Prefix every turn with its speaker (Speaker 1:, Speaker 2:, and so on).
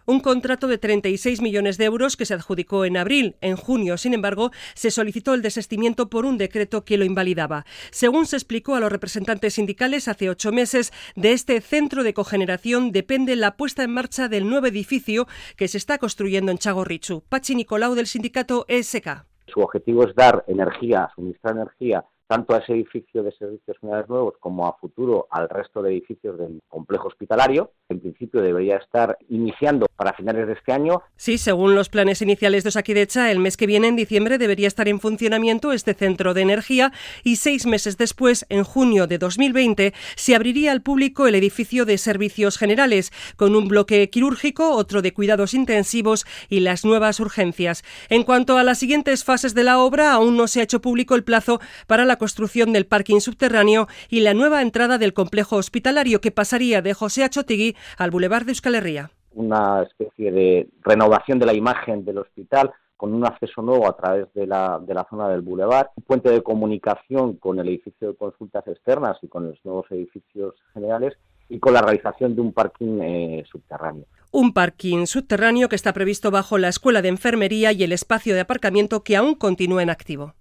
Speaker 1: Un contrato de 36 millones de euros que se adjudicó en abril. En junio, sin embargo, se solicitó el desistimiento por un decreto que lo invalidaba. Según se explicó a los representantes sindicales hace 8 meses, de este centro de cogeneración depende la puesta en marcha del nuevo edificio que se está construyendo en Txagorritxu. Patxi Nicolau, del sindicato ESK.
Speaker 2: Su objetivo es dar energía, suministrar energía tanto a ese edificio de servicios generales nuevos como a futuro al resto de edificios del complejo hospitalario. En principio debería estar iniciando para finales de este año.
Speaker 1: Sí, según los planes iniciales de Osakidetza, el mes que viene, en diciembre, debería estar en funcionamiento este centro de energía y 6 meses después, en junio de 2020, se abriría al público el edificio de servicios generales, con un bloque quirúrgico, otro de cuidados intensivos y las nuevas urgencias. En cuanto a las siguientes fases de la obra, aún no se ha hecho público el plazo para la construcción del parking subterráneo y la nueva entrada del complejo hospitalario, que pasaría de José Achotegui al Boulevard de Euskal Herria.
Speaker 2: Una especie de renovación de la imagen del hospital con un acceso nuevo a través de la zona del Boulevard, un puente de comunicación con el edificio de consultas externas y con los nuevos edificios generales y con la realización de un parking subterráneo.
Speaker 1: Un parking subterráneo que está previsto bajo la Escuela de Enfermería y el espacio de aparcamiento que aún continúa en activo.